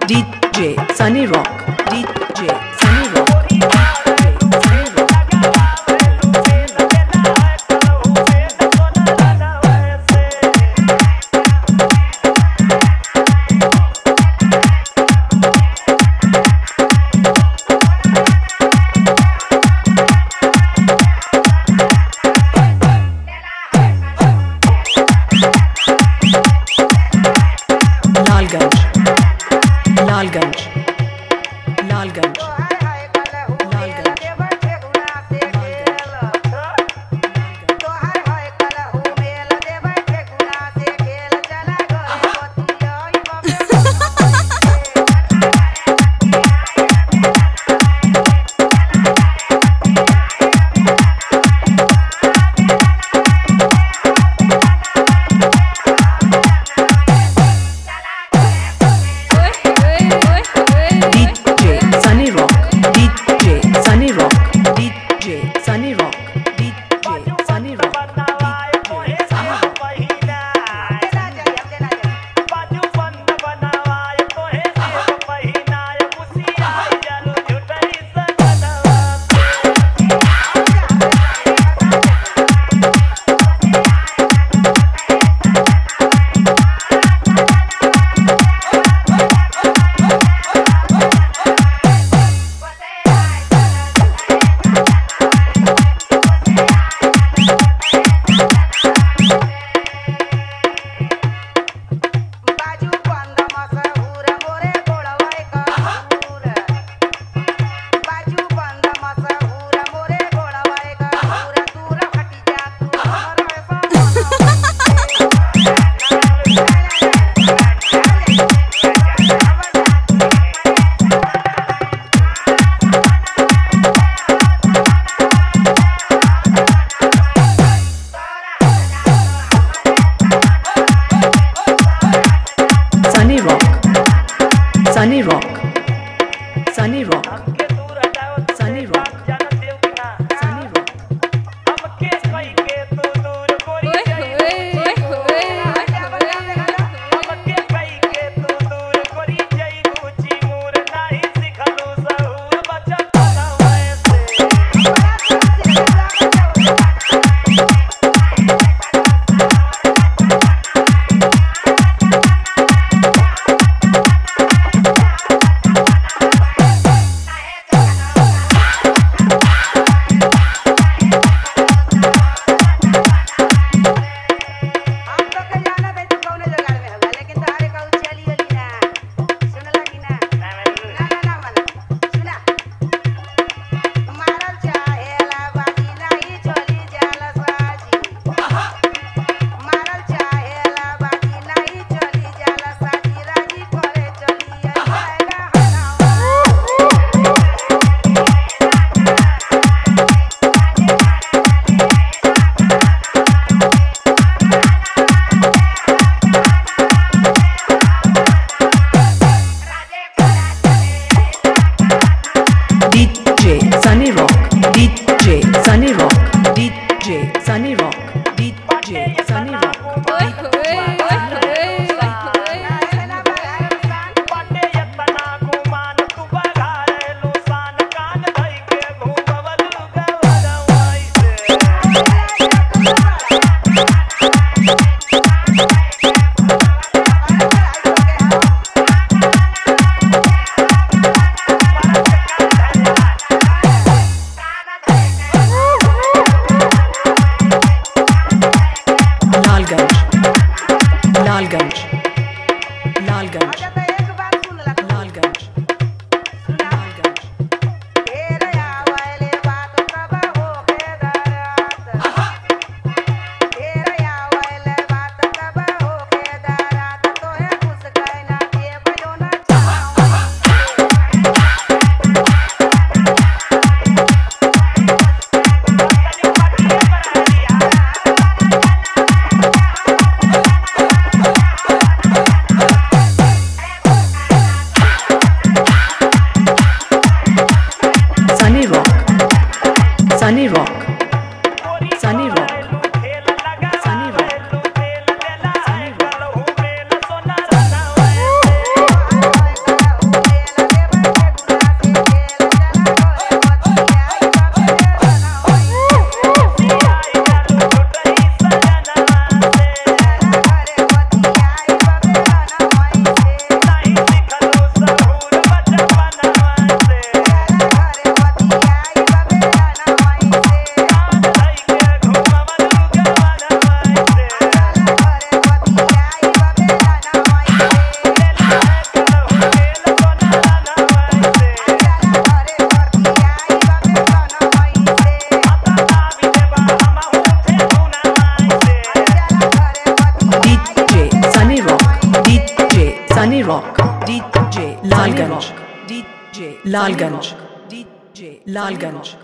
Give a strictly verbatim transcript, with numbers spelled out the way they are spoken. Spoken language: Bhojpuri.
D J Sunny Rock, D J Sunny Rock, D J Sunny Rock. Lalganj Lalganj Lalganj Sunny Rock, D J Sunny Rock, D J Sunny Rock, Sunny Rock, Sunny Rock, Sunny Rock, Sunny Rock. Sunny Rock, D J Sunny Rock, D J Sunny Rock, D J Sunny Rock. Lalganj Lalganj Lalganj Lalganj Sunny Rock, Sunny Rock, Sunny Rock, Sunny Rock. Lalganj, D J Lalganj.